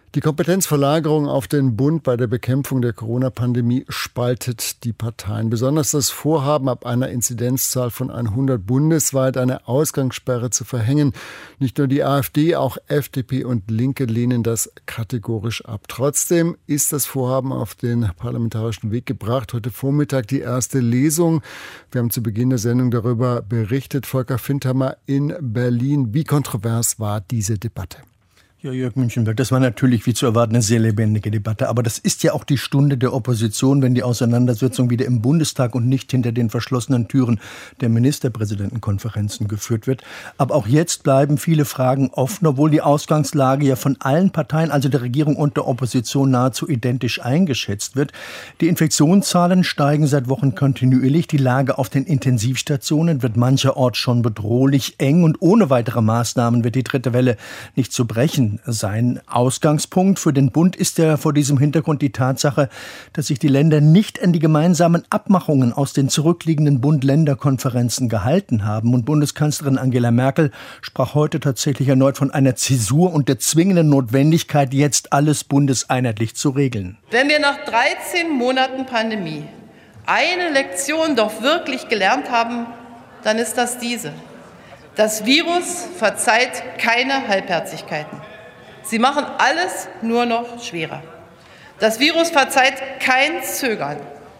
Die Kompetenzverlagerung auf den Bund bei der Bekämpfung der Corona-Pandemie spaltet die Parteien. Besonders das Vorhaben, ab einer Inzidenzzahl von 100 bundesweit eine Ausgangssperre zu verhängen. Nicht nur die AfD, auch FDP und Linke lehnen das kategorisch ab. Trotzdem ist das Vorhaben auf den parlamentarischen Weg gebracht. Heute Vormittag die erste Lesung. Wir haben zu Beginn der Sendung darüber berichtet. Volker Findhammer in Berlin. Wie kontrovers war diese Debatte? Ja, Jörg Münchenberg, das war natürlich wie zu erwarten eine sehr lebendige Debatte. Aber das ist ja auch die Stunde der Opposition, wenn die Auseinandersetzung wieder im Bundestag und nicht hinter den verschlossenen Türen der Ministerpräsidentenkonferenzen geführt wird. Aber auch jetzt bleiben viele Fragen offen, obwohl die Ausgangslage ja von allen Parteien, also der Regierung und der Opposition, nahezu identisch eingeschätzt wird. Die Infektionszahlen steigen seit Wochen kontinuierlich. Die Lage auf den Intensivstationen wird mancherorts schon bedrohlich eng. Und ohne weitere Maßnahmen wird die dritte Welle nicht zu brechen sein. Ausgangspunkt für den Bund ist ja vor diesem Hintergrund die Tatsache, dass sich die Länder nicht an die gemeinsamen Abmachungen aus den zurückliegenden Bund-Länder-Konferenzen gehalten haben. Und Bundeskanzlerin Angela Merkel sprach heute tatsächlich erneut von einer Zäsur und der zwingenden Notwendigkeit, jetzt alles bundeseinheitlich zu regeln. Wenn wir nach 13 Monaten Pandemie eine Lektion doch wirklich gelernt haben, dann ist das diese. Das Virus verzeiht keine Halbherzigkeiten. Sie machen alles nur noch schwerer. Das Virus verzeiht kein Zögern.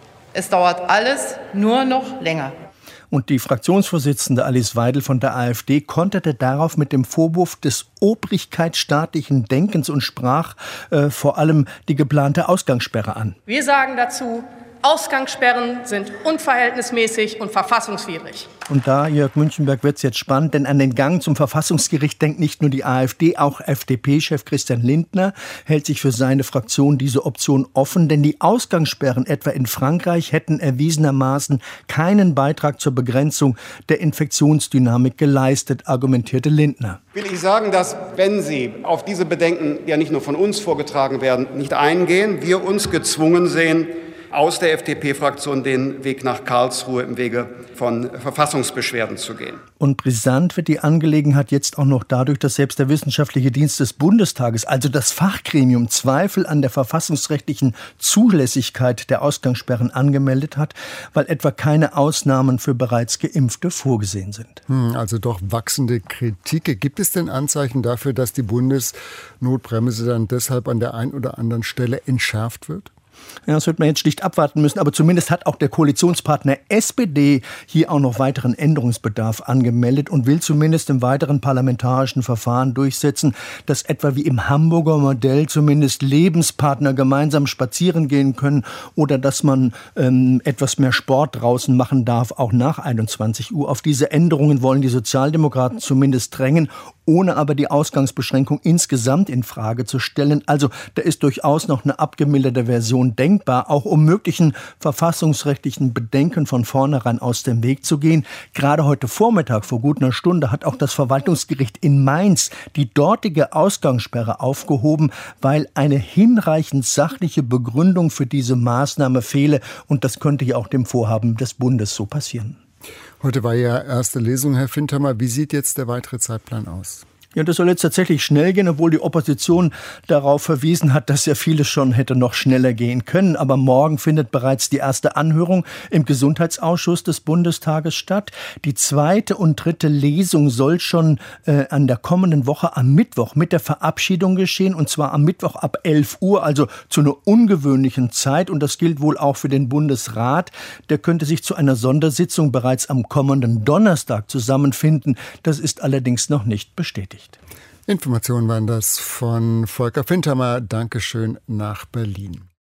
Es dauert alles nur noch länger. Und die Fraktionsvorsitzende Alice Weidel von der AfD konterte darauf mit dem Vorwurf des obrigkeitsstaatlichen Denkens und sprach vor allem die geplante Ausgangssperre an. Wir sagen dazu, Ausgangssperren sind unverhältnismäßig und verfassungswidrig. Und da, Jörg Münchenberg, wird es jetzt spannend, denn an den Gang zum Verfassungsgericht denkt nicht nur die AfD, auch FDP-Chef Christian Lindner hält sich für seine Fraktion diese Option offen, denn die Ausgangssperren etwa in Frankreich hätten erwiesenermaßen keinen Beitrag zur Begrenzung der Infektionsdynamik geleistet, argumentierte Lindner. Will ich sagen, dass, wenn Sie auf diese Bedenken, ja nicht nur von uns vorgetragen werden, nicht eingehen, wir uns gezwungen sehen, aus der FDP-Fraktion den Weg nach Karlsruhe im Wege von Verfassungsbeschwerden zu gehen. Und brisant wird die Angelegenheit jetzt auch noch dadurch, dass selbst der Wissenschaftliche Dienst des Bundestages, also das Fachgremium, Zweifel an der verfassungsrechtlichen Zulässigkeit der Ausgangssperren angemeldet hat, weil etwa keine Ausnahmen für bereits Geimpfte vorgesehen sind. Also doch wachsende Kritik. Gibt es denn Anzeichen dafür, dass die Bundesnotbremse dann deshalb an der einen oder anderen Stelle entschärft wird? Ja, das wird man jetzt schlicht abwarten müssen. Aber zumindest hat auch der Koalitionspartner SPD hier auch noch weiteren Änderungsbedarf angemeldet und will zumindest im weiteren parlamentarischen Verfahren durchsetzen, dass etwa wie im Hamburger Modell zumindest Lebenspartner gemeinsam spazieren gehen können oder dass man etwas mehr Sport draußen machen darf, auch nach 21 Uhr. Auf diese Änderungen wollen die Sozialdemokraten zumindest drängen, ohne aber die Ausgangsbeschränkung insgesamt in Frage zu stellen. Also da ist durchaus noch eine abgemilderte Version denkbar, auch um möglichen verfassungsrechtlichen Bedenken von vornherein aus dem Weg zu gehen. Gerade heute Vormittag, vor gut einer Stunde, hat auch das Verwaltungsgericht in Mainz die dortige Ausgangssperre aufgehoben, weil eine hinreichend sachliche Begründung für diese Maßnahme fehle. Und das könnte ja auch dem Vorhaben des Bundes so passieren. Heute war ja erste Lesung, Herr Findhammer. Wie sieht jetzt der weitere Zeitplan aus? Ja, das soll jetzt tatsächlich schnell gehen, obwohl die Opposition darauf verwiesen hat, dass ja vieles schon hätte noch schneller gehen können. Aber morgen findet bereits die erste Anhörung im Gesundheitsausschuss des Bundestages statt. Die zweite und dritte Lesung soll schon an der kommenden Woche am Mittwoch mit der Verabschiedung geschehen. Und zwar am Mittwoch ab 11 Uhr, also zu einer ungewöhnlichen Zeit. Und das gilt wohl auch für den Bundesrat. Der könnte sich zu einer Sondersitzung bereits am kommenden Donnerstag zusammenfinden. Das ist allerdings noch nicht bestätigt. Informationen waren das von Volker Findhammer. Dankeschön nach Berlin.